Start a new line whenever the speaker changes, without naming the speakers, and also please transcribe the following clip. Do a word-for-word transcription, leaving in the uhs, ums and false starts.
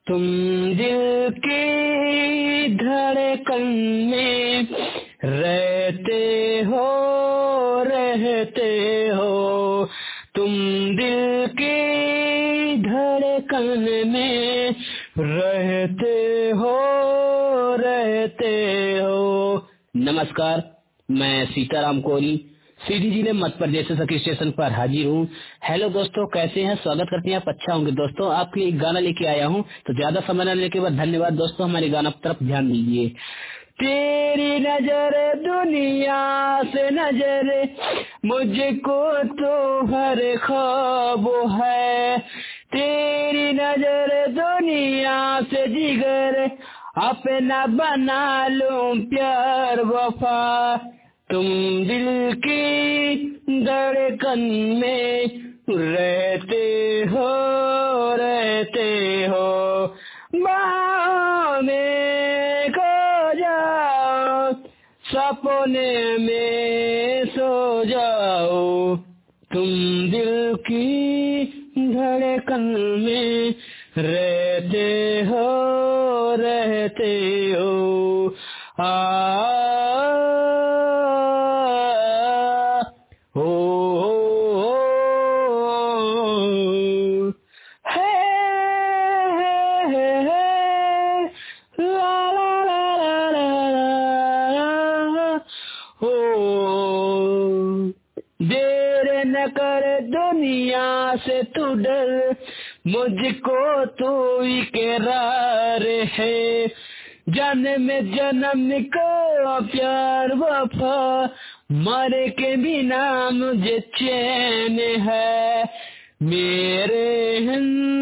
तुम दिल की धड़कन में रहते हो रहते हो, तुम दिल की धड़कन में रहते हो रहते हो। नमस्कार, मैं सीताराम कोहली सीधी जिले मध्य प्रदेश से सखी स्टेशन पर हाजिर हूँ। हेलो दोस्तों, कैसे हैं? स्वागत करते हैं, आप अच्छा होंगे। दोस्तों, आपके लिए एक गाना लेके आया हूँ, तो ज्यादा समय न लेने के बाद धन्यवाद दोस्तों, हमारे गाना की तरफ ध्यान दीजिए। तेरी नजर दुनिया से नजर, मुझको तो हर ख्वाब है। तेरी नजर दुनिया से जिगर, अपना बना लूं प्यार वफा। तुम दिल की धड़कन में रहते हो रहते हो, बाहों में खो जाओ, सपने में सो जाओ। तुम दिल की धड़कन में रहते हो रहते हो। आ देर न कर दुनिया से तू डर, मुझको तो इकरार है। जन्म जन्म को प्यार वफा, मरे के बिना मुझे चैन है। मेरे